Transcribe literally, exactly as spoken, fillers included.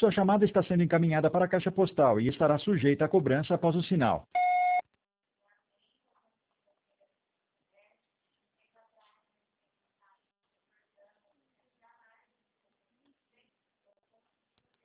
Sua chamada está sendo encaminhada para a caixa postal e estará sujeita a cobrança após o sinal.